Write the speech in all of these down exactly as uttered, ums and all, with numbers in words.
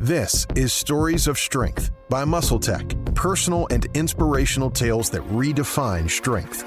This is Stories of Strength by MuscleTech, personal and inspirational tales that redefine strength.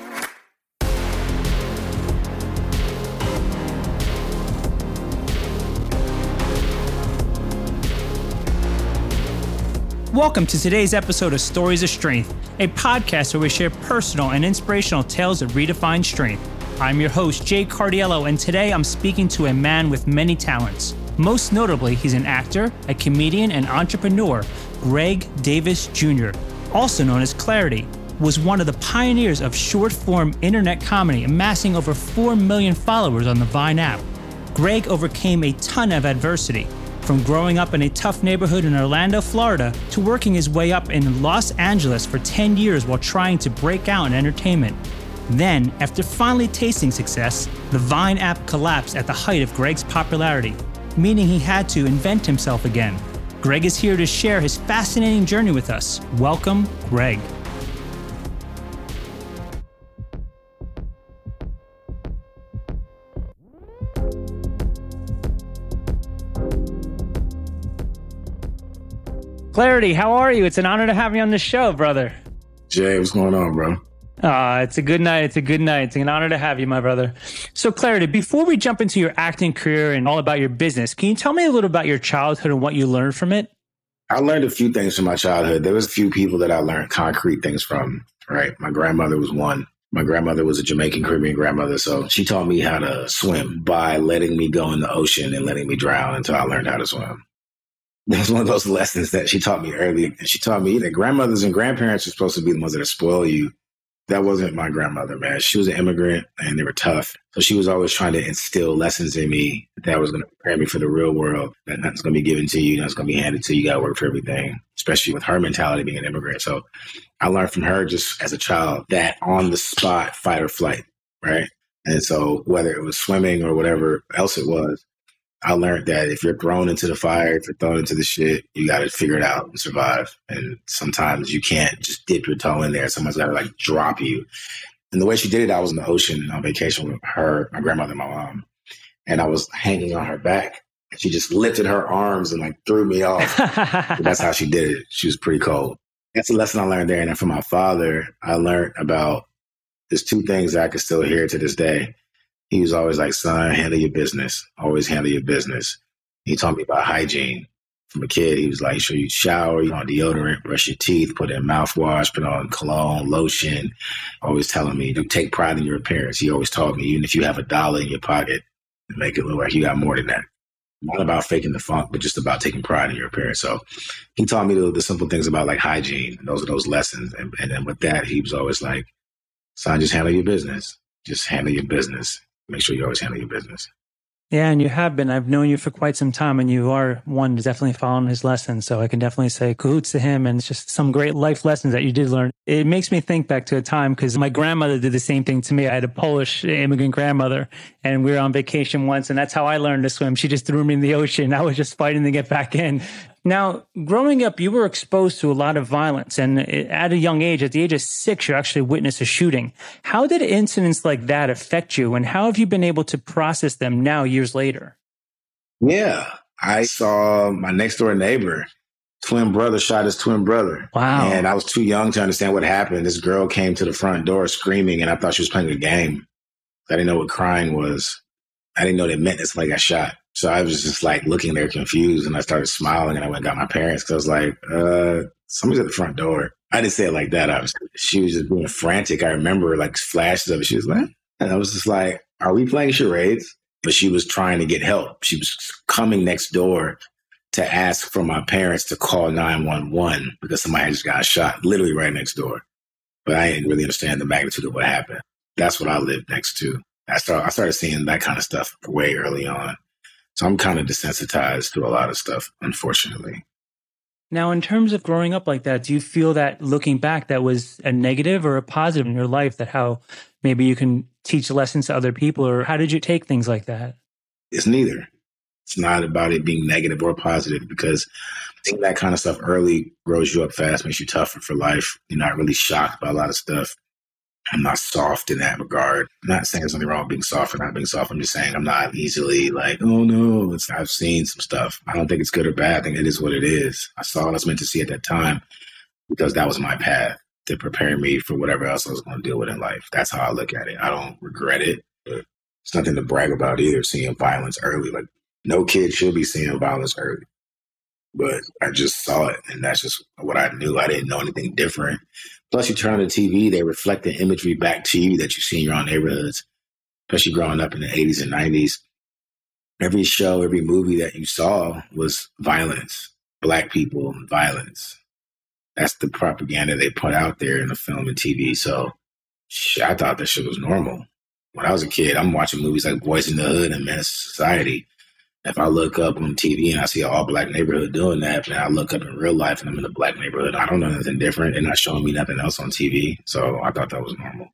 Welcome to today's episode of Stories of Strength, a podcast where we share personal and inspirational tales that redefine strength. I'm your host, Jay Cardiello, and today I'm speaking to a man with many talents. Most notably, he's an actor, a comedian, and entrepreneur. Greg Davis Junior, also known as Clarity, was one of the pioneers of short-form internet comedy, amassing over four million followers on the Vine app. Greg overcame a ton of adversity, from growing up in a tough neighborhood in Orlando, Florida, to working his way up in Los Angeles for ten years while trying to break out in entertainment. Then, after finally tasting success, the Vine app collapsed at the height of Greg's popularity, meaning he had to invent himself again. Greg is here to share his fascinating journey with us. Welcome, Greg. Clarity, how are you? It's an honor to have you on the show, brother. Jay, what's going on, bro? Uh, it's a good night. It's a good night. It's an honor to have you, my brother. So, Clarity, before we jump into your acting career and all about your business, can you tell me a little about your childhood and what you learned from it? I learned a few things from my childhood. There was a few people that I learned concrete things from, right? My grandmother was one. My grandmother was a Jamaican Caribbean grandmother, so she taught me how to swim by letting me go in the ocean and letting me drown until I learned how to swim. That was one of those lessons that she taught me early. And she taught me that grandmothers and grandparents are supposed to be the ones that spoil you. That wasn't my grandmother, man. She was an immigrant and they were tough. So she was always trying to instill lessons in me that was going to prepare me for the real world, that nothing's going to be given to you, nothing's going to be handed to you. You got to work for everything, especially with her mentality being an immigrant. So I learned from her just as a child that on the spot fight or flight, right? And so whether it was swimming or whatever else it was, I learned that if you're thrown into the fire, if you're thrown into the shit, you got to figure it out and survive. And sometimes you can't just dip your toe in there. Someone's got to like drop you. And the way she did it, I was in the ocean on vacation with her, my grandmother, and my mom. And I was hanging on her back. And she just lifted her arms and like threw me off. That's how she did it. She was pretty cold. That's a lesson I learned there. And then from my father, I learned about there's two things that I can still hear to this day. He was always like, son, handle your business. Always handle your business. He taught me about hygiene. From a kid, he was like, sure you shower, you on deodorant, brush your teeth, put in mouthwash, put on cologne, lotion. Always telling me to take pride in your appearance. He always taught me, even if you have a dollar in your pocket, make it look like you got more than that. Not about faking the funk, but just about taking pride in your appearance. So he taught me the, the simple things about like hygiene. Those are those lessons. And, and then with that, he was always like, son, just handle your business. Just handle your business. Make sure you always handle your business. Yeah, and you have been. I've known you for quite some time, and you are one to definitely follow his lessons. So I can definitely say cahoots to him, and it's just some great life lessons that you did learn. It makes me think back to a time because my grandmother did the same thing to me. I had a Polish immigrant grandmother, and we were on vacation once, and that's how I learned to swim. She just threw me in the ocean. I was just fighting to get back in. Now, growing up, you were exposed to a lot of violence, and at a young age, at the age of six, you actually witnessed a shooting. How did incidents like that affect you, and how have you been able to process them now, years later? Yeah, I saw my next door neighbor, twin brother, shot his twin brother. Wow. And I was too young to understand what happened. This girl came to the front door screaming, and I thought she was playing a game. I didn't know what crying was. I didn't know that meant that somebody got shot. So I was just like looking there confused, and I started smiling, and I went and got my parents because I was like, uh, somebody's at the front door. I didn't say it like that, obviously. She was just being frantic. I remember like flashes of it. She was like, and I was just like, are we playing charades? But she was trying to get help. She was coming next door to ask for my parents to call nine one one because somebody had just got shot literally right next door. But I didn't really understand the magnitude of what happened. That's what I lived next to. I started, I started seeing that kind of stuff way early on. So I'm kind of desensitized to a lot of stuff, unfortunately. Now, in terms of growing up like that, do you feel that looking back, that was a negative or a positive in your life, that how maybe you can teach lessons to other people, or how did you take things like that? It's neither. It's not about it being negative or positive, because seeing that kind of stuff early grows you up fast, makes you tougher for life. You're not really shocked by a lot of stuff. I'm not soft in that regard. I'm not saying there's something wrong with being soft or not being soft. I'm just saying I'm not easily like, oh no, it's, I've seen some stuff. I don't think it's good or bad. I think it is what it is. I saw what I was meant to see at that time because that was my path to prepare me for whatever else I was going to deal with in life. That's how I look at it. I don't regret it, but it's nothing to brag about either, seeing violence early. Like, no kid should be seeing violence early. But I just saw it, and that's just what I knew. I didn't know anything different. Plus, you turn on the T V, they reflect the imagery back to you that you see in your own neighborhoods, especially growing up in the eighties and nineties. Every show, every movie that you saw was violence, Black people, violence. That's the propaganda they put out there in the film and T V. So shit, I thought that shit was normal. When I was a kid, I'm watching movies like Boys in the Hood and Menace to Society. If I look up on T V and I see an all-Black neighborhood doing that, and I look up in real life and I'm in a Black neighborhood, I don't know nothing different. They're not showing me nothing else on T V. So I thought that was normal.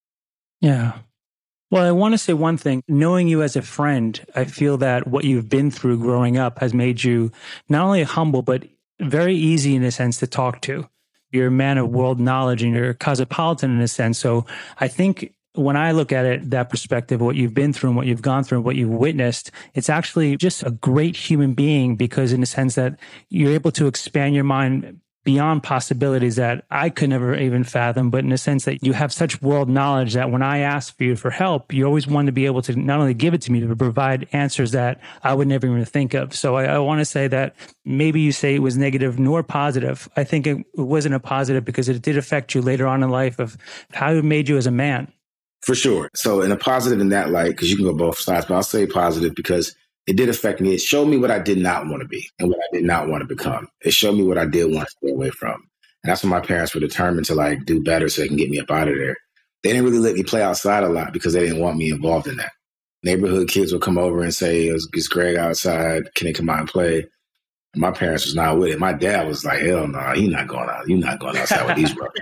Yeah. Well, I want to say one thing. Knowing you as a friend, I feel that what you've been through growing up has made you not only humble, but very easy in a sense to talk to. You're a man of world knowledge and you're a cosmopolitan in a sense. So I think when I look at it, that perspective, what you've been through and what you've gone through and what you've witnessed, it's actually just a great human being because in the sense that you're able to expand your mind beyond possibilities that I could never even fathom, but in a sense that you have such world knowledge that when I ask for you for help, you always want to be able to not only give it to me, but provide answers that I would never even think of. So I, I want to say that maybe you say it was negative nor positive. I think it, it wasn't a positive because it did affect you later on in life of how it made you as a man. For sure. So in a positive in that light, because you can go both sides, but I'll say positive because it did affect me. It showed me what I did not want to be and what I did not want to become. It showed me what I did want to stay away from. And that's when my parents were determined to like do better so they can get me up out of there. They didn't really let me play outside a lot because they didn't want me involved in that. Neighborhood kids would come over and say, is Greg outside? Can they come out and play? And my parents was not with it. My dad was like, hell no, he's not going out. You're not going outside with these brothers.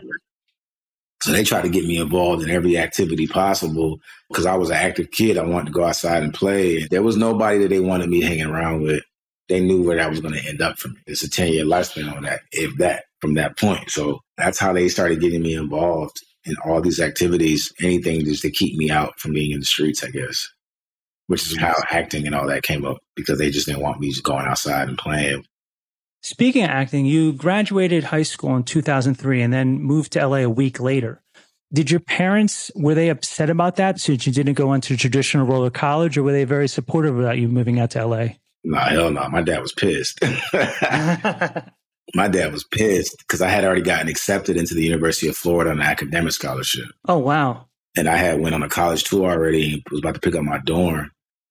So they tried to get me involved in every activity possible because I was an active kid. I wanted to go outside and play. There was nobody that they wanted me hanging around with. They knew where that was going to end up for me. It's a ten-year lifespan on that, if that, from that point. So that's how they started getting me involved in all these activities, anything just to keep me out from being in the streets, I guess, which is how acting and all that came up because they just didn't want me just going outside and playing. Speaking of acting, you graduated high school in two thousand three and then moved to L A a week later. Did your parents, were they upset about that since you didn't go into the traditional road of college, or were they very supportive about you moving out to L A? No, hell no. My dad was pissed. My dad was pissed because I had already gotten accepted into the University of Florida on an academic scholarship. Oh, wow. And I had went on a college tour already, was about to pick up my dorm.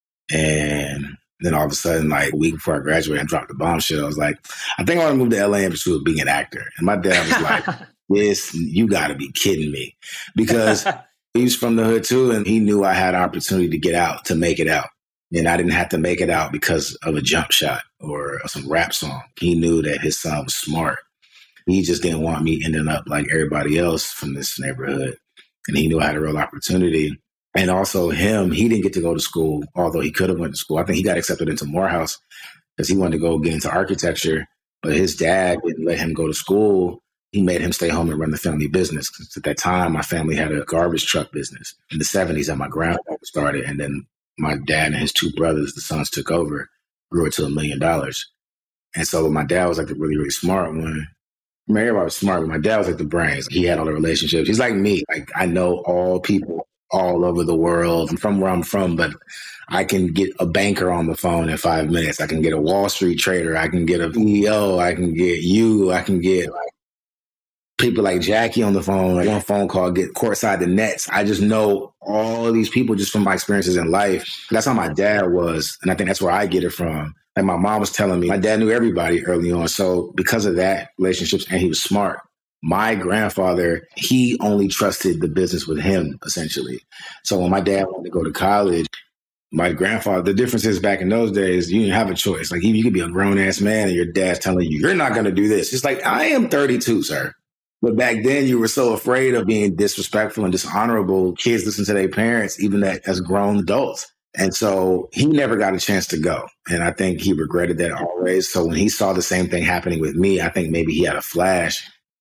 And then all of a sudden, like a week before I graduated, I dropped the bombshell. I was like, I think I want to move to L A in pursuit of being an actor. And my dad was like, this, you got to be kidding me. Because he's from the hood too, and he knew I had an opportunity to get out, to make it out. And I didn't have to make it out because of a jump shot or some rap song. He knew that his son was smart. He just didn't want me ending up like everybody else from this neighborhood. And he knew I had a real opportunity. And also him, he didn't get to go to school, although he could have went to school. I think he got accepted into Morehouse because he wanted to go get into architecture. But his dad didn't let him go to school. He made him stay home and run the family business. Because at that time, my family had a garbage truck business in the seventies that my grandfather started. And then my dad and his two brothers, the sons, took over, grew it to a million dollars. And so my dad was like the really, really smart one. I mean, everybody was smart, but my dad was like the brains. He had all the relationships. He's like me. Like, I know all people all over the world. I'm from where I'm from, but I can get a banker on the phone in five minutes. I can get a Wall Street trader. I can get a C E O. I can get you. I can get like people like Jackie on the phone, like one phone call, get courtside the Nets. I just know all of these people just from my experiences in life. That's how my dad was. And I think that's where I get it from. Like my mom was telling me, my dad knew everybody early on. So because of that relationships, and he was smart, my grandfather, he only trusted the business with him, essentially. So when my dad wanted to go to college, my grandfather, the difference is back in those days, you didn't have a choice. Like you could be a grown ass man and your dad's telling you, you're not going to do this. It's like, I am thirty-two, sir. But back then you were so afraid of being disrespectful and dishonorable. Kids listen to their parents, even that as grown adults. And so he never got a chance to go. And I think he regretted that always. So when he saw the same thing happening with me, I think maybe he had a flash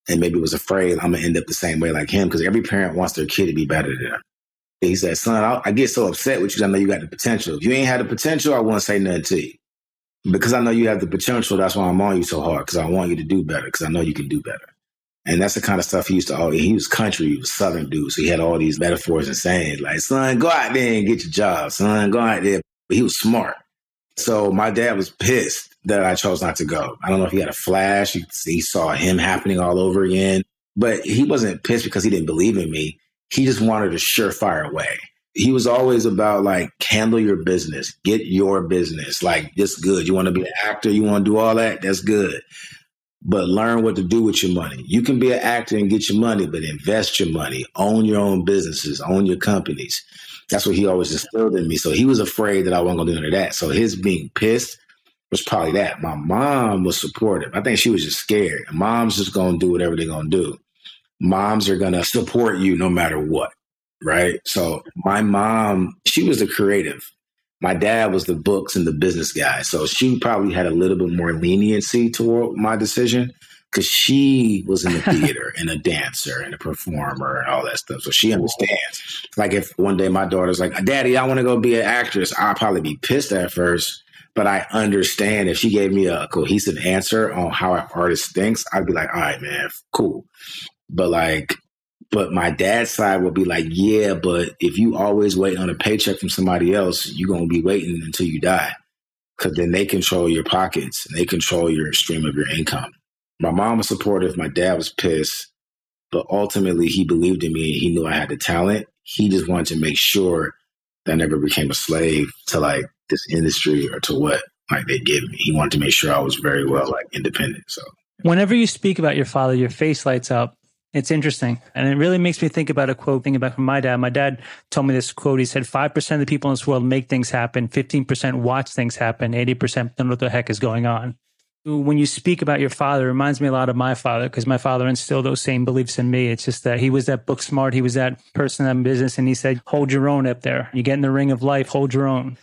and maybe was afraid I'm going to end up the same way like him, because every parent wants their kid to be better than them. He said, son, I, I get so upset with you because I know you got the potential. If you ain't had the potential, I won't say nothing to you. Because I know you have the potential, that's why I'm on you so hard, because I want you to do better, because I know you can do better. And that's the kind of stuff he used to always, he was country, he was Southern dude, so he had all these metaphors and sayings like, son, go out there and get your job, son, go out there. But he was smart. So my dad was pissed that I chose not to go. I don't know if he had a flash, he, he saw him happening all over again, but he wasn't pissed because he didn't believe in me. He just wanted a surefire way. He was always about like, handle your business, get your business, like this good. You want to be an actor, you want to do all that, that's good. But learn what to do with your money. You can be an actor and get your money, but invest your money, own your own businesses, own your companies. That's what he always instilled in me. So he was afraid that I wasn't going to do none of that. So his being pissed was probably that. My mom was supportive. I think she was just scared. Mom's just going to do whatever they're going to do. Moms are going to support you no matter what, right? So my mom, she was the creative. My dad was the books and the business guy. So she probably had a little bit more leniency toward my decision because she was in the theater and a dancer and a performer and all that stuff. So she understands. Like if one day my daughter's like, Daddy, I want to go be an actress, I'll probably be pissed at first. But I understand if she gave me a cohesive answer on how an artist thinks, I'd be like, all right, man, cool. But like, but my dad's side would be like, yeah, but if you always wait on a paycheck from somebody else, you're going to be waiting until you die, because then they control your pockets and they control your stream of your income. My mom was supportive. My dad was pissed, but ultimately he believed in me and he knew I had the talent. He just wanted to make sure that I never became a slave to like this industry or to what like they give me. He wanted to make sure I was very well like independent. So whenever you speak about your father, your face lights up. It's interesting. And it really makes me think about a quote, thinking back from my dad. My dad told me this quote. He said, five percent of the people in this world make things happen. fifteen percent watch things happen. eighty percent don't know what the heck is going on. When you speak about your father, it reminds me a lot of my father, because my father instilled those same beliefs in me. It's just that he was that book smart. He was that person in business. And he said, hold your own up there. You get in the ring of life, hold your own.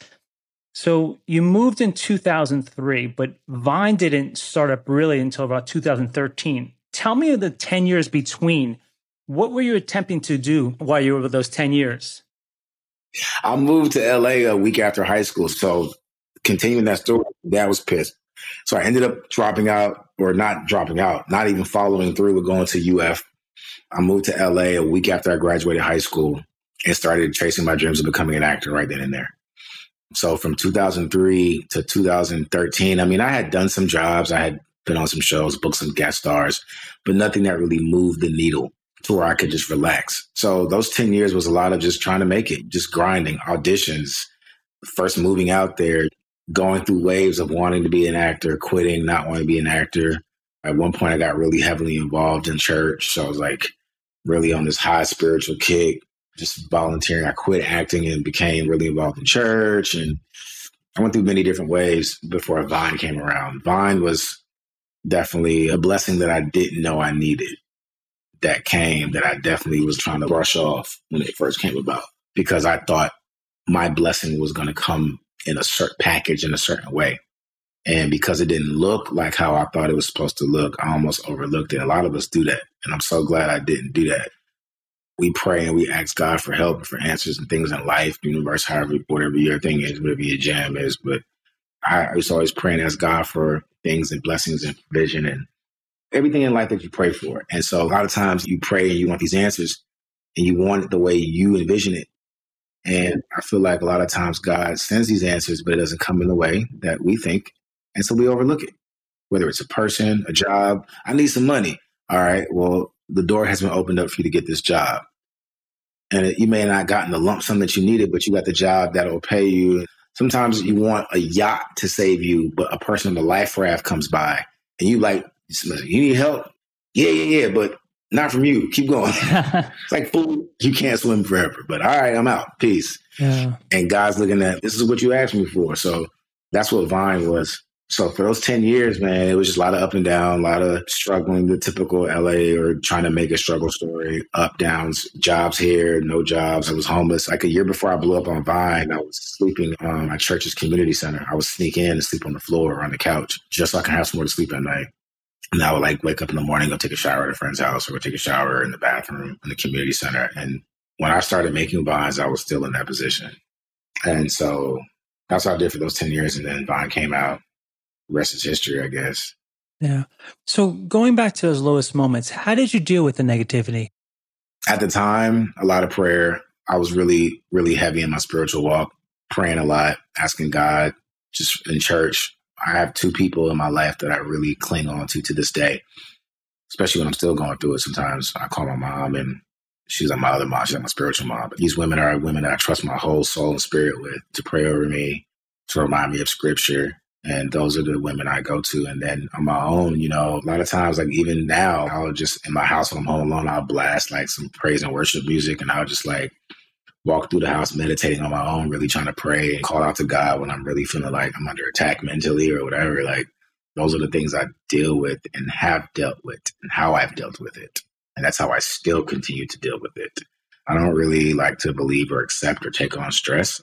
So you moved in two thousand three, but Vine didn't start up really until about two thousand thirteen. Tell me the ten years between. What were you attempting to do while you were with those ten years? I moved to L A a week after high school. So continuing that story, Dad was pissed. So I ended up dropping out, or not dropping out, not even following through with going to U F. I moved to L A a week after I graduated high school and started chasing my dreams of becoming an actor right then and there. So from two thousand three to two thousand thirteen, I mean, I had done some jobs. I had been on some shows, booked some guest stars, but nothing that really moved the needle to where I could just relax. So those ten years was a lot of just trying to make it, just grinding, auditions, first moving out there, going through waves of wanting to be an actor, quitting, not wanting to be an actor. At one point, I got really heavily involved in church. So I was like really on this high spiritual kick, just volunteering. I quit acting and became really involved in church. And I went through many different ways before Vine came around. Vine was definitely a blessing that I didn't know I needed, that came, that I definitely was trying to brush off when it first came about, because I thought my blessing was going to come in a certain package in a certain way. And because it didn't look like how I thought it was supposed to look, I almost overlooked it. A lot of us do that. And I'm so glad I didn't do that. We pray and we ask God for help and for answers and things in life, universe, however, whatever your thing is, whatever your jam is. But I was always praying, ask God for things and blessings and vision and everything in life that you pray for. And so a lot of times you pray and you want these answers and you want it the way you envision it. And I feel like a lot of times God sends these answers, but it doesn't come in the way that we think. And so we overlook it, whether it's a person, a job. I need some money. All right, well, the door has been opened up for you to get this job. And it, you may not have gotten the lump sum that you needed, but you got the job that will pay you. Sometimes you want a yacht to save you, but a person on a life raft comes by and you like, you need help? Yeah, yeah, yeah, but not from you. Keep going. It's like food. You can't swim forever, but all right, I'm out. Peace. Yeah. And God's looking at, this is what you asked me for. So that's what Vine was. So for those ten years, man, it was just a lot of up and down, a lot of struggling, the typical L A or trying to make a struggle story, up, downs, jobs here, no jobs. I was homeless. Like a year before I blew up on Vine, I was sleeping on my church's community center. I would sneak in and sleep on the floor or on the couch just so I can have somewhere to sleep at night. And I would like wake up in the morning, go take a shower at a friend's house, or go take a shower in the bathroom in the community center. And when I started making Vines, I was still in that position. And so that's what I did for those ten years. And then Vine came out. The rest is history, I guess. Yeah. So going back to those lowest moments, how did you deal with the negativity? At the time, a lot of prayer. I was really, really heavy in my spiritual walk, praying a lot, asking God, just in church. I have two people in my life that I really cling on to to this day, especially when I'm still going through it. Sometimes I call my mom, and she's like my other mom. She's like my spiritual mom. But these women are women that I trust my whole soul and spirit with, to pray over me, to remind me of scripture. And those are the women I go to. And then on my own, you know, a lot of times, like even now, I'll just, in my house when I'm home alone, I'll blast like some praise and worship music. And I'll just like walk through the house meditating on my own, really trying to pray and call out to God when I'm really feeling like I'm under attack mentally or whatever. Like those are the things I deal with and have dealt with and how I've dealt with it. And that's how I still continue to deal with it. I don't really like to believe or accept or take on stress.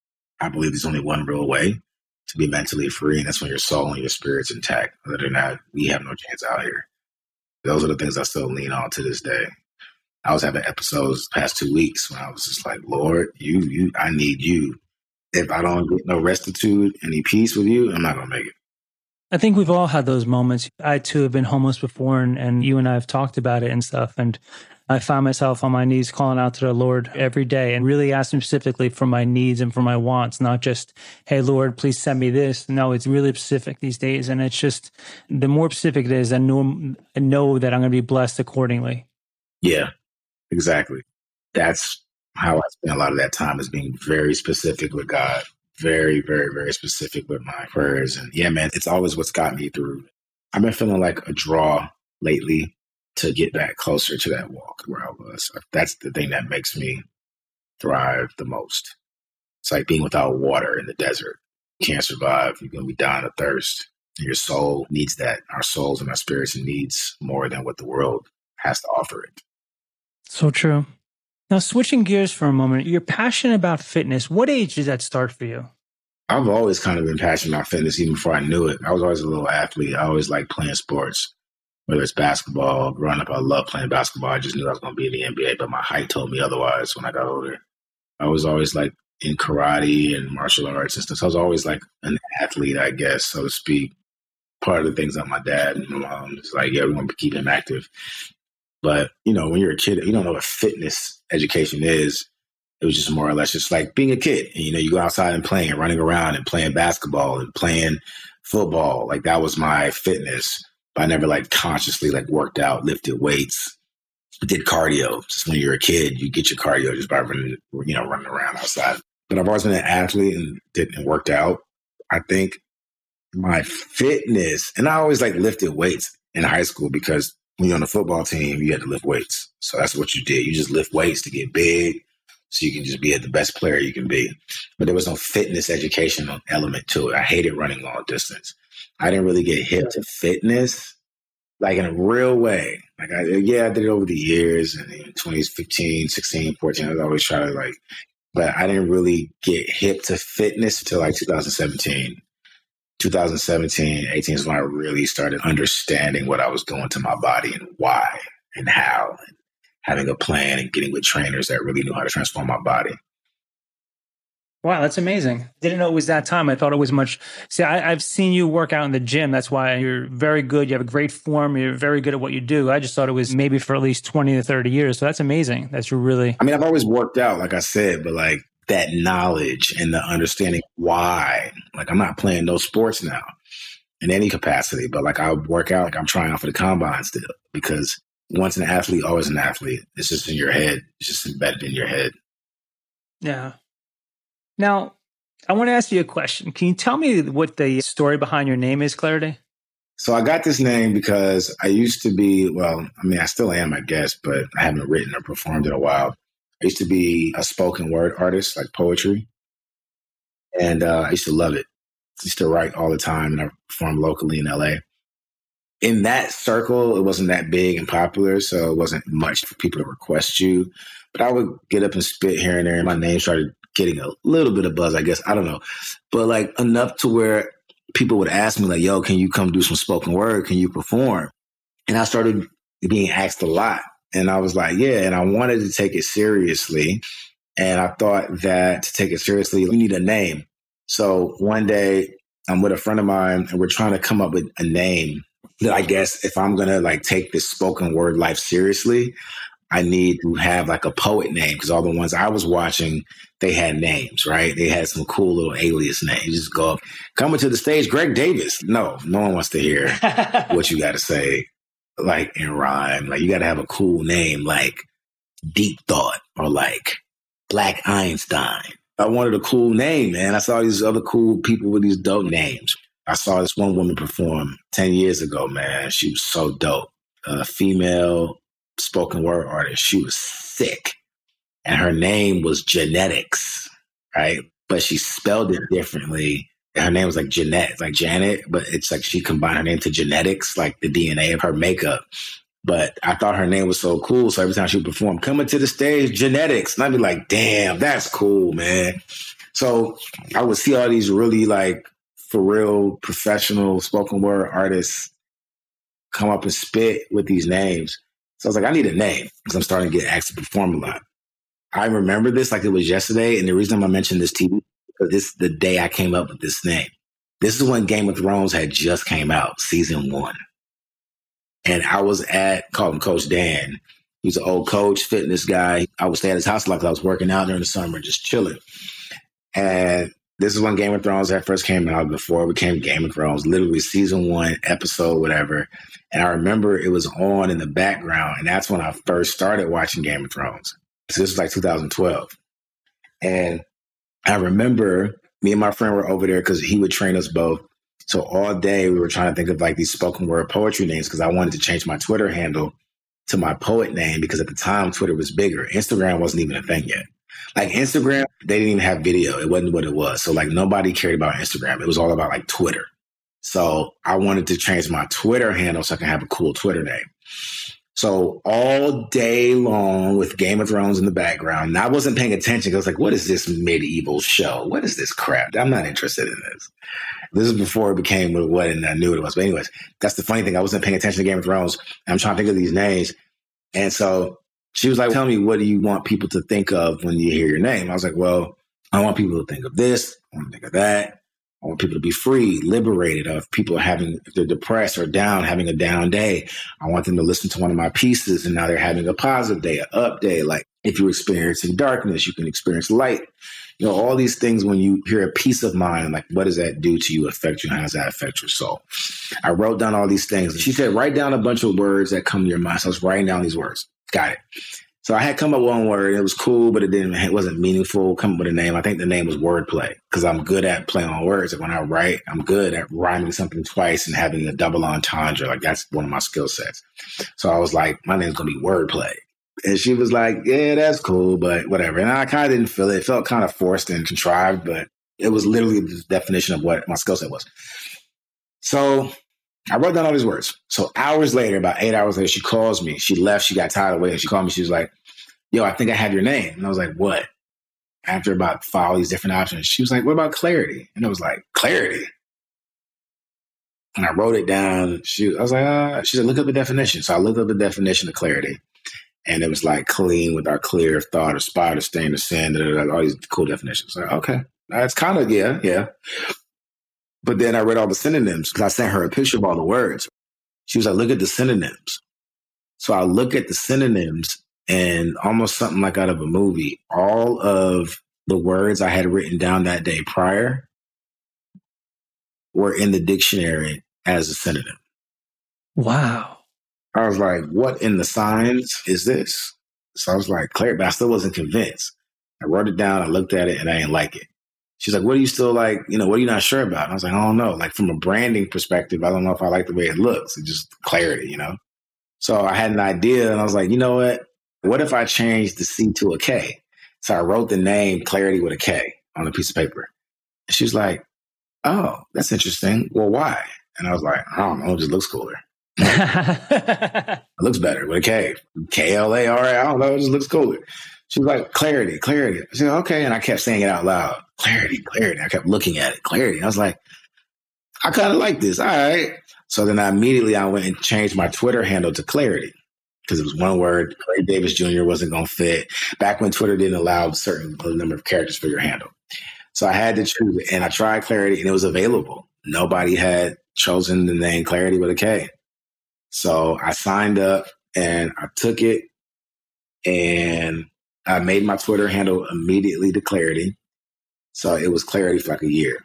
I believe there's only one real way to be mentally free, and that's when your soul and your spirit's intact. Other than that, we have no chance out here. Those are the things I still lean on to this day. I was having episodes past two weeks when I was just like, Lord, you, you, I need you. If I don't get no restitude, any peace with you, I'm not going to make it. I think we've all had those moments. I too have been homeless before, and, and you and I have talked about it and stuff. And I found myself on my knees calling out to the Lord every day and really asking specifically for my needs and for my wants, not just, hey, Lord, please send me this. No, it's really specific these days. And it's just, the more specific it is, I know, I know that I'm going to be blessed accordingly. Yeah, exactly. That's how I spend a lot of that time, is being very specific with God. Very, very, very specific with my prayers. And yeah, man, it's always what's got me through. I've been feeling like a draw lately to get back closer to that walk where I was. That's the thing that makes me thrive the most. It's like being without water in the desert. You can't survive. You're going to be dying of thirst. And your soul needs that. Our souls and our spirits needs more than what the world has to offer it. So true. Now, switching gears for a moment, you're passionate about fitness. What age did that start for you? I've always kind of been passionate about fitness even before I knew it. I was always a little athlete. I always liked playing sports. Whether it's basketball, growing up, I loved playing basketball. I just knew I was going to be in the N B A, but my height told me otherwise when I got older. I was always like in karate and martial arts and stuff. So I was always like an athlete, I guess, so to speak. Part of the things that my dad and my mom was like, yeah, we want to keep him active. But, you know, when you're a kid, you don't know what fitness education is. It was just more or less just like being a kid. And, you know, you go outside and playing and running around and playing basketball and playing football. Like that was my fitness. I never like consciously like worked out, lifted weights, did cardio. Just when you're a kid, you get your cardio just by running, you know, running around outside. But I've always been an athlete and did and worked out. I think my fitness, and I always like lifted weights in high school because when you're on the football team, you had to lift weights. So that's what you did. You just lift weights to get big so you can just be the best player you can be. But there was no fitness educational element to it. I hated running long distance. I didn't really get hip to fitness, like in a real way. Like, I, yeah, I did it over the years, and in twenty fifteen, sixteen, fourteen, I was always trying to like, but I didn't really get hip to fitness until like two thousand seventeen. two thousand seventeen, eighteen is when I really started understanding what I was doing to my body and why and how, and having a plan and getting with trainers that really knew how to transform my body. Wow, that's amazing. Didn't know it was that time. I thought it was much. See, I, I've seen you work out in the gym. That's why you're very good. You have a great form. You're very good at what you do. I just thought it was maybe for at least twenty to thirty years. So that's amazing. That's really... I mean, I've always worked out, like I said, but like that knowledge and the understanding why. Like I'm not playing no sports now in any capacity, but like I work out, like I'm trying out for the combine still, because once an athlete, always an athlete. It's just in your head. It's just embedded in your head. Yeah. Now, I want to ask you a question. Can you tell me what the story behind your name is, Clarity? So I got this name because I used to be, well, I mean, I still am, I guess, but I haven't written or performed in a while. I used to be a spoken word artist, like poetry. And uh, I used to love it. I used to write all the time, and I performed locally in L A. In that circle, it wasn't that big and popular, so it wasn't much for people to request you. But I would get up and spit here and there, and my name started getting a little bit of buzz, I guess. I don't know. But like enough to where people would ask me like, yo, can you come do some spoken word? Can you perform? And I started being asked a lot. And I was like, yeah. And I wanted to take it seriously. And I thought that to take it seriously, you need a name. So one day I'm with a friend of mine and we're trying to come up with a name that I guess if I'm going to like take this spoken word life seriously, I need to have like a poet name, because all the ones I was watching, they had names, right? They had some cool little alias names. You just go up, coming to the stage, Greg Davis. No, no one wants to hear what you got to say, like in rhyme. Like you got to have a cool name, like Deep Thought or like Black Einstein. I wanted a cool name, man. I saw these other cool people with these dope names. I saw this one woman perform ten years ago, man. She was so dope. A female spoken word artist. She was sick. And her name was Genetics, right? But she spelled it differently. Her name was like Jeanette, like Janet, but it's like she combined her name to genetics, like the D N A of her makeup. But I thought her name was so cool. So every time she would perform, coming to the stage, Genetics. And I'd be like, damn, that's cool, man. So I would see all these really like for real professional spoken word artists come up and spit with these names. So I was like, I need a name because I'm starting to get asked to perform a lot. I remember this like it was yesterday. And the reason I mentioned this to you, because this is the day I came up with this name. This is when Game of Thrones had just came out, season one. And I was at, called him Coach Dan. He's an old coach, fitness guy. I would stay at his house like I was working out during the summer, just chilling. And this is when Game of Thrones had first came out, before it became Game of Thrones, literally season one, episode, whatever. And I remember it was on in the background. And that's when I first started watching Game of Thrones. So this was like two thousand twelve. And I remember me and my friend were over there because he would train us both. So all day we were trying to think of like these spoken word poetry names because I wanted to change my Twitter handle to my poet name because at the time Twitter was bigger. Instagram wasn't even a thing yet. Like Instagram, they didn't even have video. It wasn't what it was. So like nobody cared about Instagram. It was all about like Twitter. So I wanted to change my Twitter handle so I can have a cool Twitter name. So all day long with Game of Thrones in the background, and I wasn't paying attention. I was like, what is this medieval show? What is this crap? I'm not interested in this. This is before it became what and I knew what it was. But anyways, that's the funny thing. I wasn't paying attention to Game of Thrones. I'm trying to think of these names. And so she was like, tell me, what do you want people to think of when you hear your name? I was like, well, I want people to think of this. I want to think of that. I want people to be free, liberated, of people having, if they're depressed or down, having a down day. I want them to listen to one of my pieces and now they're having a positive day, an up day. Like if you're experiencing darkness, you can experience light. You know, all these things, when you hear a peace of mind, like what does that do to you, affect you? How does that affect your soul? I wrote down all these things. And she said, write down a bunch of words that come to your mind. So I was writing down these words. Got it. So I had come up with one word. It was cool, but it didn't. It wasn't meaningful. Come up with a name. I think the name was wordplay because I'm good at playing on words. Like when I write, I'm good at rhyming something twice and having a double entendre. Like that's one of my skill sets. So I was like, my name's gonna be Wordplay. And she was like, yeah, that's cool, but whatever. And I kind of didn't feel it. It felt kind of forced and contrived, but it was literally the definition of what my skill set was. So I wrote down all these words. So hours later, about eight hours later, she calls me. She left. She got tired of waiting. She called me. She was like, yo, I think I have your name. And I was like, what? After about five, all these different options, she was like, what about clarity? And I was like, clarity? And I wrote it down. She, I was like, uh, she said, look up the definition. So I looked up the definition of clarity. And it was like clean with our clear thought or spot or stain or sin, all these cool definitions. Like, okay, that's kind of, yeah, yeah. But then I read all the synonyms because I sent her a picture of all the words. She was like, look at the synonyms. So I look at the synonyms and almost something like out of a movie, all of the words I had written down that day prior were in the dictionary as a synonym. Wow. I was like, what in the signs is this? So I was like, Claire, but I still wasn't convinced. I wrote it down, I looked at it, and I didn't like it. She's like, what are you still like, you know, what are you not sure about? And I was like, I don't know. Like from a branding perspective, I don't know if I like the way it looks. It's just clarity, you know? So I had an idea and I was like, you know what? What if I changed the C to a K? So I wrote the name Clarity with a K on a piece of paper. And she was like, oh, that's interesting. Well, why? And I was like, I don't know. It just looks cooler. It looks better with a K. K L A R A. I don't know. It just looks cooler. She was like, clarity, clarity. I said, okay. And I kept saying it out loud. Clarity, clarity. I kept looking at it. Clarity. And I was like, I kind of like this. All right. So then I immediately I went and changed my Twitter handle to Clarity because it was one word. Greg Davis Junior wasn't going to fit. Back when Twitter didn't allow a certain number of characters for your handle. So I had to choose it. And I tried Clarity and it was available. Nobody had chosen the name Clarity with a K. So I signed up and I took it and I made my Twitter handle immediately to Clarity. So it was Clarity for like a year.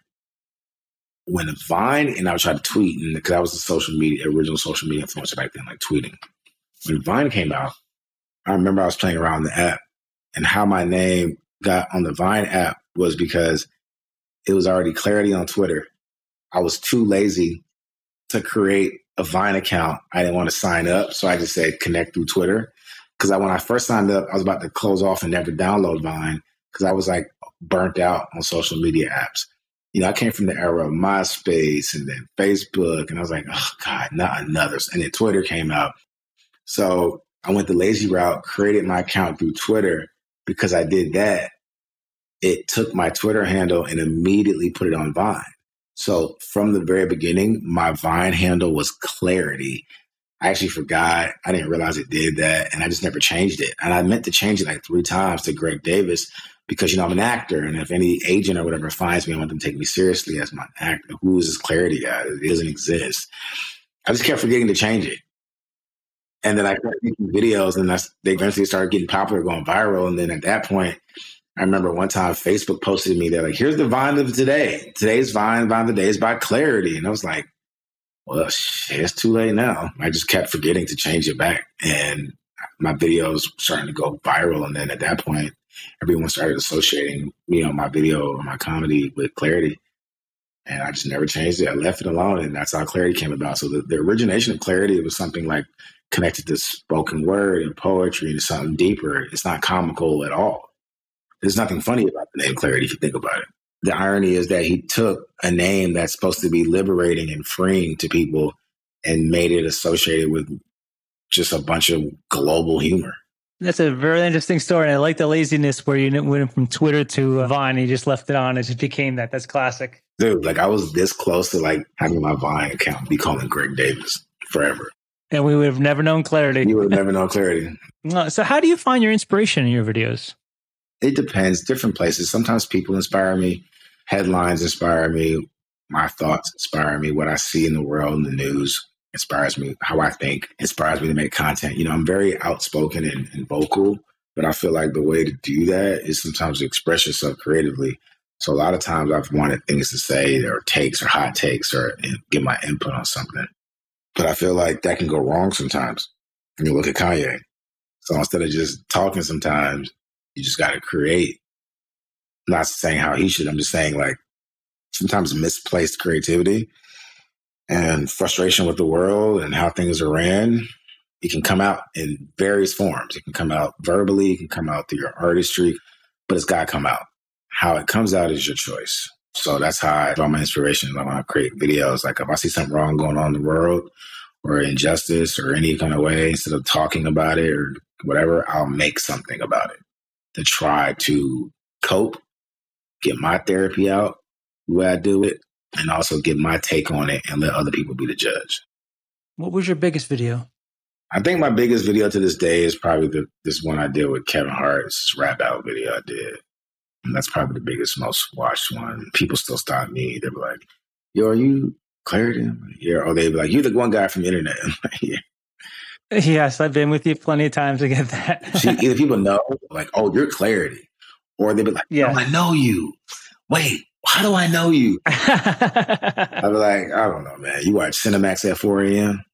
When Vine, and I would try to tweet, and because I was a social media, original social media influencer back then, like tweeting. When Vine came out, I remember I was playing around the app, and how my name got on the Vine app was because it was already Clarity on Twitter. I was too lazy to create a Vine account. I didn't want to sign up, so I just said connect through Twitter. Because when I first signed up, I was about to close off and never download Vine because I was like burnt out on social media apps. You know, I came from the era of MySpace and then Facebook, and I was like, oh, God, not another. And then Twitter came out. So I went the lazy route, created my account through Twitter. Because I did that, it took my Twitter handle and immediately put it on Vine. So from the very beginning, my Vine handle was Clarity. I actually forgot. I didn't realize it did that, and I just never changed it. And I meant to change it like three times to Greg Davis. Because, you know, I'm an actor, and if any agent or whatever finds me, I want them to take me seriously as my actor. Who is this Clarity guy? It doesn't exist. I just kept forgetting to change it. And then I started making videos, and that's, they eventually started getting popular, going viral. And then at that point, I remember one time Facebook posted to me, they're like, here's the Vine of today. Today's Vine, Vine of the day is by Clarity. And I was like, well, shit, it's too late now. I just kept forgetting to change it back. And my videos starting to go viral. And then at that point, everyone started associating, you know, my video or my comedy with Clarity. And I just never changed it. I left it alone. And that's how Clarity came about. So the, the origination of Clarity, it was something like connected to spoken word and poetry and something deeper. It's not comical at all. There's nothing funny about the name Clarity if you think about it. The irony is that he took a name that's supposed to be liberating and freeing to people and made it associated with just a bunch of global humor. That's a very interesting story. And I like the laziness where you went from Twitter to Vine and you just left it on. It just became that. That's classic. Dude, like I was this close to like having my Vine account be calling Greg Davis forever. And we would have never known Clarity. You would have never known Clarity. So how do you find your inspiration in your videos? It depends. Different places. Sometimes people inspire me. Headlines inspire me. My thoughts inspire me. What I see in the world in the news inspires me. How I think inspires me to make content. You know, I'm very outspoken and, and vocal, but I feel like the way to do that is sometimes to express yourself creatively. So a lot of times I've wanted things to say or takes or hot takes or get my input on something. But I feel like that can go wrong sometimes. And you look at Kanye. So instead of just talking sometimes, you just got to create. I'm not saying how he should. I'm just saying like sometimes misplaced creativity and frustration with the world and how things are ran, it can come out in various forms. It can come out verbally, it can come out through your artistry, but it's got to come out. How it comes out is your choice. So that's how I draw my inspiration when I create videos. Like if I see something wrong going on in the world or injustice or any kind of way, instead of talking about it or whatever, I'll make something about it to try to cope, get my therapy out the way I do it, and also get my take on it and let other people be the judge. What was your biggest video? I think my biggest video to this day is probably the, this one I did with Kevin Hart. It's rap out video I did. And that's probably the biggest, most watched one. People still stop me. They're like, yo, are you Clarity? Yeah. Or they'd be like, you're the one guy from the internet. I'm like, yeah. Yes, I've been with you plenty of times to get that. See, either people know, like, oh, you're Clarity. Or they'd be like, yeah, oh, I know you. Wait, how do I know you? I'd be like, I don't know, man. You watch Cinemax at four a.m.?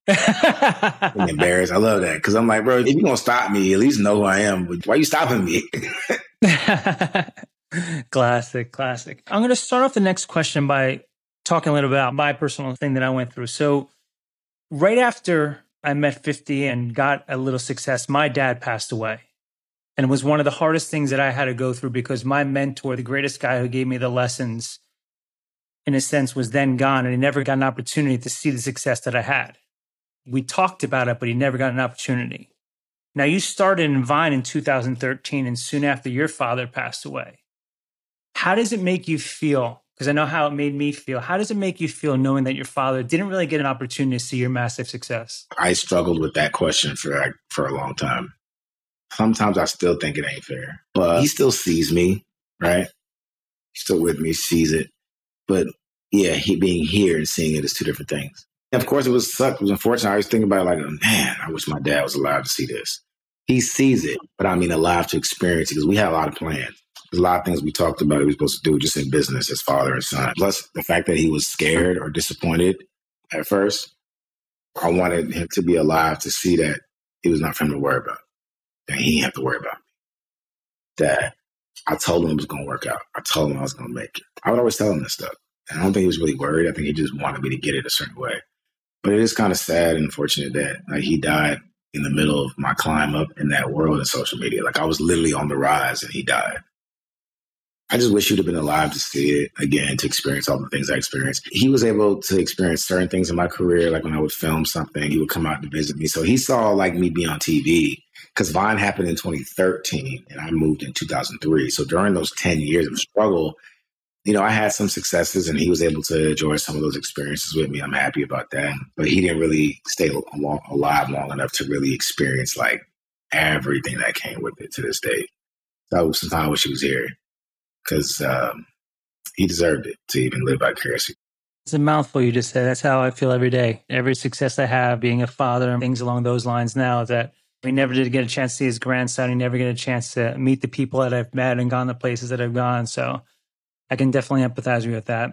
I'm embarrassed. I love that. Because I'm like, bro, if you're going to stop me, at least know who I am. But why are you stopping me? Classic, classic. I'm going to start off the next question by talking a little about my personal thing that I went through. So right after I met fifty and got a little success, my dad passed away. And it was one of the hardest things that I had to go through because my mentor, the greatest guy who gave me the lessons, in a sense, was then gone. And he never got an opportunity to see the success that I had. We talked about it, but he never got an opportunity. Now, you started in Vine in two thousand thirteen, and soon after your father passed away. How does it make you feel because I know how it made me feel. How does it make you feel knowing that your father didn't really get an opportunity to see your massive success? I struggled with that question for like, for a long time. Sometimes I still think it ain't fair, but he still sees me, right? He's still with me, sees it. But yeah, he being here and seeing it is two different things. And of course, it was sucked. It was unfortunate. I was thinking about it like, man, I wish my dad was alive to see this. He sees it, but I mean alive to experience it because we had a lot of plans. There's a lot of things we talked about that we were supposed to do just in business as father and son. Plus, the fact that he was scared or disappointed at first, I wanted him to be alive to see that it was not for him to worry about. That he didn't have to worry about me. That I told him it was going to work out. I told him I was going to make it. I would always tell him this stuff. And I don't think he was really worried. I think he just wanted me to get it a certain way. But it is kind of sad and unfortunate that like he died in the middle of my climb up in that world of social media. Like I was literally on the rise and he died. I just wish he'd have been alive to see it again, to experience all the things I experienced. He was able to experience certain things in my career. Like when I would film something, he would come out to visit me. So he saw like me be on T V because Vine happened in twenty thirteen and I moved in two thousand three. So during those ten years of struggle, you know, I had some successes and he was able to enjoy some of those experiences with me. I'm happy about that. But he didn't really stay long, alive long enough to really experience like everything that came with it to this day. So sometimes I wish he was here because um, he deserved it to even live vicariously. It's a mouthful you just said. That's how I feel every day. Every success I have, being a father and things along those lines now, is that we never did get a chance to see his grandson. He never get a chance to meet the people that I've met and gone to places that I've gone. So I can definitely empathize with that.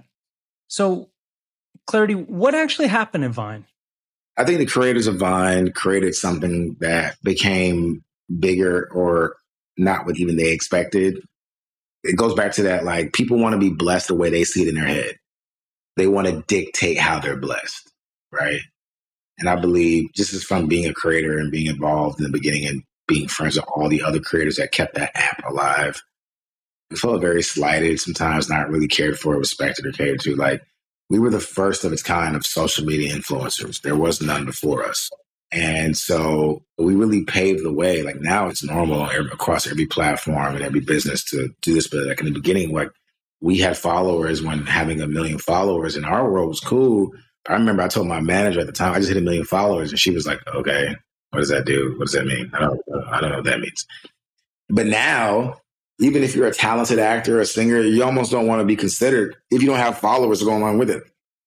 So, Clarity, what actually happened in Vine? I think the creators of Vine created something that became bigger or not what even they expected. It goes back to that, like, people want to be blessed the way they see it in their head. They want to dictate how they're blessed, right? And I believe just as from being a creator and being involved in the beginning and being friends with all the other creators that kept that app alive, we felt very slighted, sometimes not really cared for, respected, or catered to. Like, we were the first of its kind of social media influencers. There was none before us. And so we really paved the way. Like now it's normal across every platform and every business to do this. But like in the beginning, like we had followers when having a million followers in our world was cool. I remember I told my manager at the time, I just hit a million followers. And she was like, okay, what does that do? What does that mean? I don't, I don't know what that means. But now, even if you're a talented actor or a singer, you almost don't want to be considered if you don't have followers going along with it.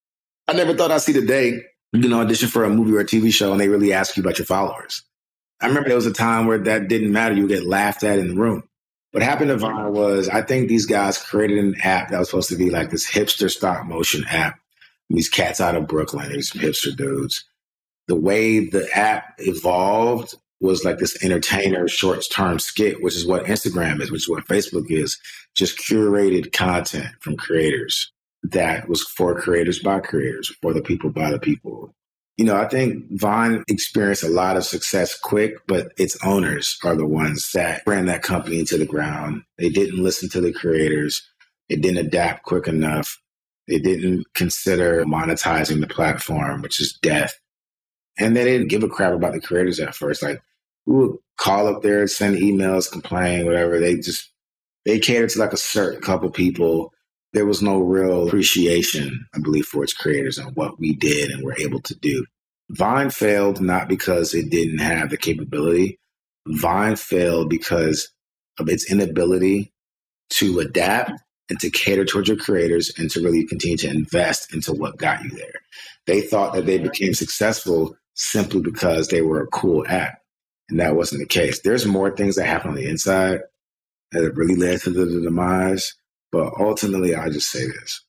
I never thought I'd see the day you know, audition for a movie or a T V show and they really ask you about your followers. I remember there was a time where that didn't matter. You would get laughed at in the room. What happened to Vine was I think these guys created an app that was supposed to be like this hipster stop motion app. These cats out of Brooklyn, these hipster dudes. The way the app evolved was like this entertainer short-term skit, which is what Instagram is, which is what Facebook is, just curated content from creators that was for creators by creators, for the people by the people. You know, I think Vine experienced a lot of success quick, but its owners are the ones that ran that company into the ground. They didn't listen to the creators. They didn't adapt quick enough. They didn't consider monetizing the platform, which is death. And they didn't give a crap about the creators at first. Like, we would call up there, send emails, complain, whatever. They just, they catered to like a certain couple people. There was no real appreciation, I believe, for its creators and what we did and were able to do. Vine failed not because it didn't have the capability. Vine failed because of its inability to adapt and to cater towards your creators and to really continue to invest into what got you there. They thought that they became successful simply because they were a cool app. And that wasn't the case. There's more things that happen on the inside that really led to the, the demise. But ultimately, I just say this.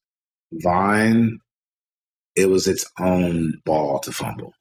Vine, it was its own ball to fumble.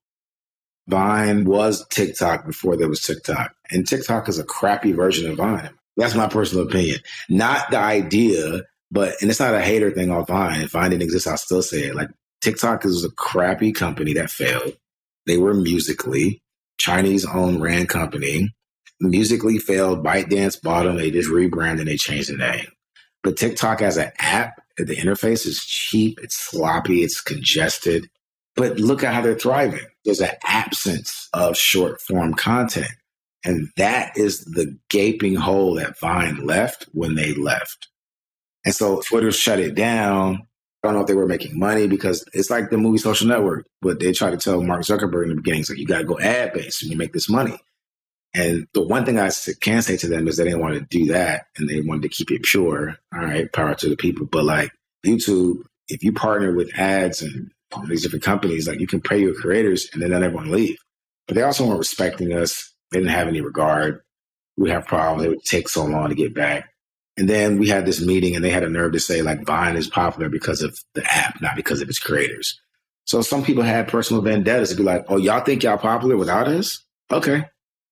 Vine was TikTok before there was TikTok. And TikTok is a crappy version of Vine. That's my personal opinion. Not the idea, but, and it's not a hater thing on Vine. If Vine didn't exist, I'll still say it. Like, TikTok is a crappy company that failed. They were Musical.ly, Chinese-owned ran company. Musical.ly failed. ByteDance bought them. They just rebranded and they changed the name. But TikTok as an app, the interface is cheap, it's sloppy, it's congested. But look at how they're thriving. There's an absence of short form content. And that is the gaping hole that Vine left when they left. And so Twitter shut it down. I don't know if they were making money because it's like the movie Social Network, but they try to tell Mark Zuckerberg in the beginning, it's like, you got to go ad based and you make this money. And the one thing I can say to them is they didn't want to do that and they wanted to keep it pure. All right, power to the people. But like YouTube, if you partner with ads and all these different companies, like you can pay your creators and then let everyone leave. But they also weren't respecting us. They didn't have any regard. We have problems. It would take so long to get back. And then we had this meeting and they had a nerve to say like Vine is popular because of the app, not because of its creators. So some people had personal vendettas to be like, oh, y'all think y'all popular without us? Okay.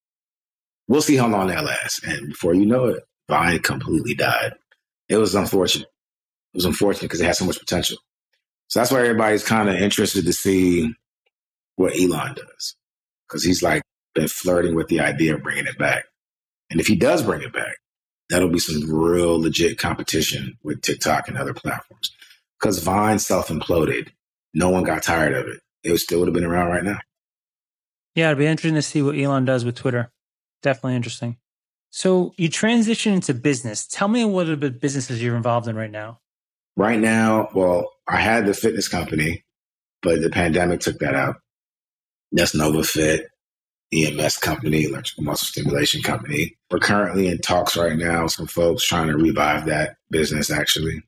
We'll see how long that lasts. And before you know it, Vine completely died. It was unfortunate. It was unfortunate because it had so much potential. So that's why everybody's kind of interested to see what Elon does. Because he's like been flirting with the idea of bringing it back. And if he does bring it back, that'll be some real legit competition with TikTok and other platforms. Because Vine self-imploded. No one got tired of it. It was still would have been around right now. Yeah, it'd be interesting to see what Elon does with Twitter. Definitely interesting. So you transition into business. Tell me what are the businesses you're involved in right now. Right now, well, I had the fitness company, but the pandemic took that out. That's NovaFit. E M S company, electrical muscle stimulation company. We're currently in talks right now. Some folks trying to revive that business, actually.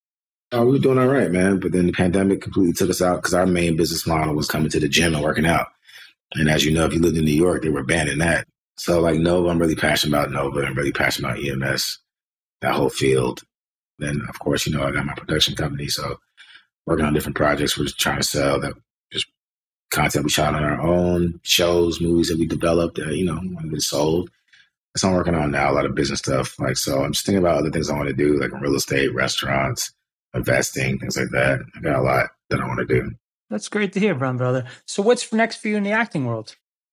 Oh, we were doing all right, man. But then the pandemic completely took us out because our main business model was coming to the gym and working out. And as you know, if you lived in New York, they were banning that. So like Nova, I'm really passionate about Nova. I'm really passionate about E M S, that whole field. Then, of course, you know, I got my production company. So working on different projects. We're just trying to sell that. Just content we shot on our own, shows, movies that we developed that, you know, want to get sold. That's what I'm working on now, a lot of business stuff. Like, so I'm just thinking about other things I want to do, like real estate, restaurants, investing, things like that. I got a lot that I want to do. That's great to hear, Brown Brother. So what's next for you in the acting world?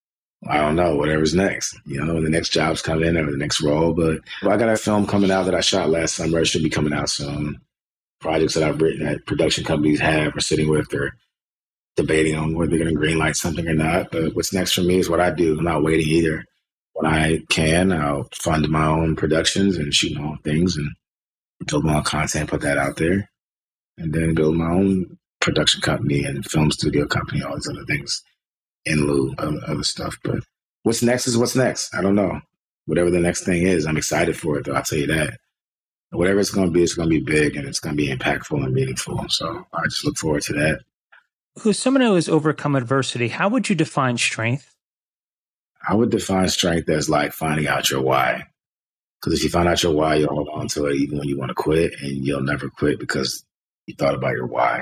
I don't know, whatever's next. You know, when the next jobs come in or the next role. But well, I got a film coming out that I shot last summer. It should be coming out soon. Projects that I've written that production companies have or sitting with or debating on whether they're going to greenlight something or not. But what's next for me is what I do. I'm not waiting either. When I can, I'll fund my own productions and shoot my own things and build my own content, put that out there, and then build my own production company and film studio company, all these other things in lieu of other stuff. But what's next is what's next. I don't know. Whatever the next thing is, I'm excited for it, though. I'll tell you that. Whatever it's going to be, it's going to be big and it's going to be impactful and meaningful. So I just look forward to that. Who's someone who has overcome adversity? How would you define strength? I would define strength as like finding out your why. Because if you find out your why, you'll hold on to it even when you want to quit, and you'll never quit because you thought about your why.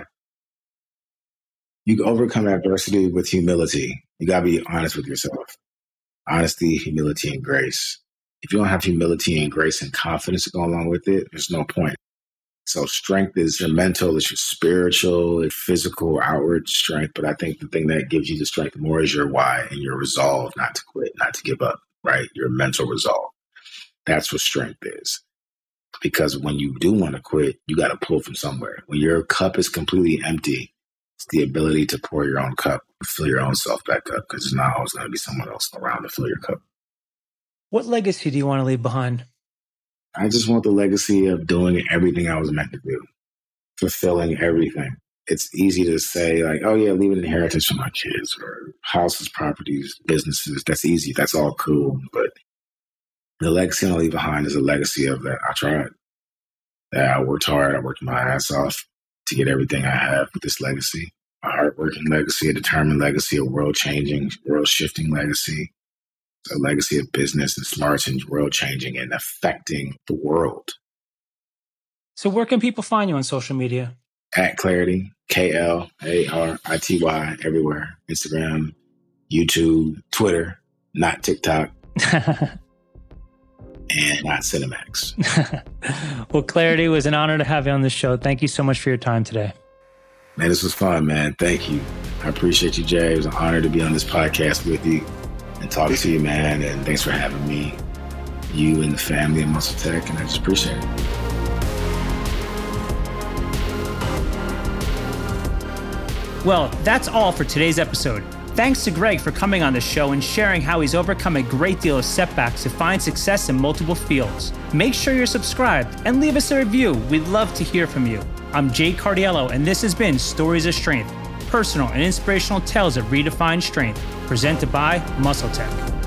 You can overcome adversity with humility. You got to be honest with yourself. Honesty, humility, and grace. If you don't have humility and grace and confidence to go along with it, there's no point. So strength is your mental, it's your spiritual, it's physical, outward strength. But I think the thing that gives you the strength more is your why and your resolve not to quit, not to give up, right? Your mental resolve. That's what strength is. Because when you do want to quit, you got to pull from somewhere. When your cup is completely empty, it's the ability to pour your own cup, fill your own self back up, because there's not always going to be someone else around to fill your cup. What legacy do you want to leave behind? I just want the legacy of doing everything I was meant to do, fulfilling everything. It's easy to say like, oh yeah, leave an inheritance for my kids or houses, properties, businesses. That's easy. That's all cool. But the legacy I'll leave behind is a legacy of that I tried, that I worked hard. I worked my ass off to get everything I have with this legacy, a hardworking legacy, a determined legacy, a world-changing, world-shifting legacy. A legacy of business and smarts and world changing and affecting the world. So where can people find you on social media? At Clarity, K L A R I T Y, everywhere. Instagram, YouTube, Twitter, not TikTok, and not Cinemax. Well, Clarity, it was an honor to have you on the show. Thank you so much for your time today. Man, this was fun, man. Thank you. I appreciate you, Jay. It was an honor to be on this podcast with you. And talking to you, man, and thanks for having me, you and the family at Muscle Tech, and I just appreciate it. Well, that's all for today's episode. Thanks to Greg for coming on the show and sharing how he's overcome a great deal of setbacks to find success in multiple fields. Make sure you're subscribed and leave us a review. We'd love to hear from you. I'm Jay Cardiello, and this has been Stories of Strength, personal and inspirational tales that redefine strength, presented by MuscleTech.